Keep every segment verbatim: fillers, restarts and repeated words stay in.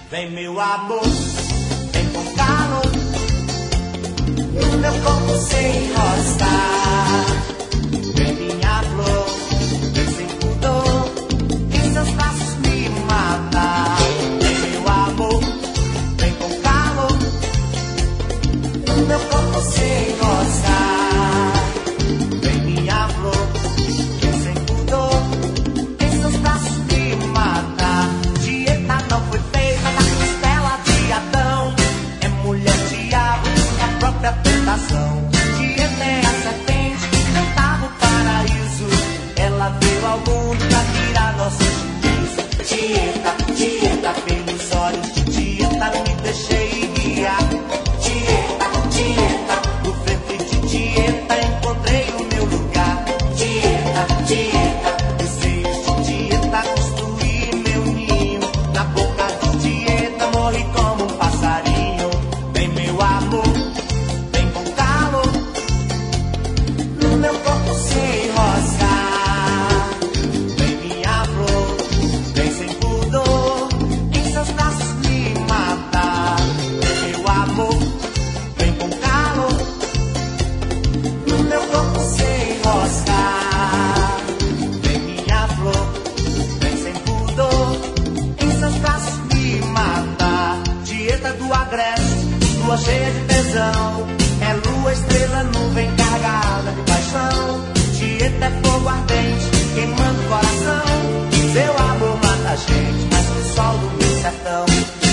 Vem meu amor, vem com calor, no meu corpo sem enroscar. Vem minha flor, vem sem pudor, em seus braços me matar. Vem meu amor, vem com calor, no meu corpo sem enroscar. Vem minha flor, vem sem pudor, em seus braços me matar. Dieta não foi feita da costela de Adão, é mulher diabo, a própria tentação. Dieta é a serpente que cantava o paraíso, ela veio ao mundo pra tirar nosso juízo. Dieta, dieta, pelos olhos de dieta me deixei guiar. Dieta, dieta, no ventre de dieta encontrei o meu lugar. Dieta, dieta, desejos de dieta construí meu ninho. Na boca de dieta morri como um passarinho. Vem meu amor, vem com calor, no meu corpo sem enroscar. Vem minha flor, vem sem pudor, em seus braços me matar. Vem meu amor, vem com calor, no meu corpo sem enroscar. Vem minha flor, vem sem pudor, em seus braços me matar. Dieta do agreste, lua cheia de tesão, é lua, estrela, nuvem carregada de paixão. Dieta é fogo ardente, queimando o coração. Seu amor mata a gente, mais que o sol do meu sertão.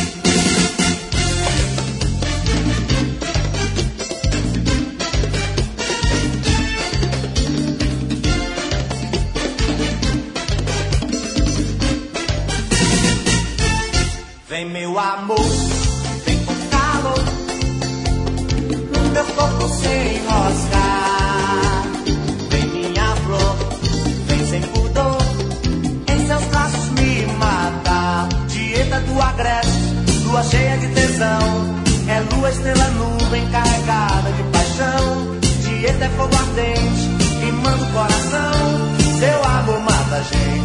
Vem meu amor, vem com calor, no meu corpo sem enroscar. Vem minha flor, vem sem pudor, em seus braços me matar. Dieta do agreste, lua cheia de tesão, é lua, estrela, nuvem carregada de paixão. Dieta é fogo ardente, queimando o coração. Seu amor mata a gente,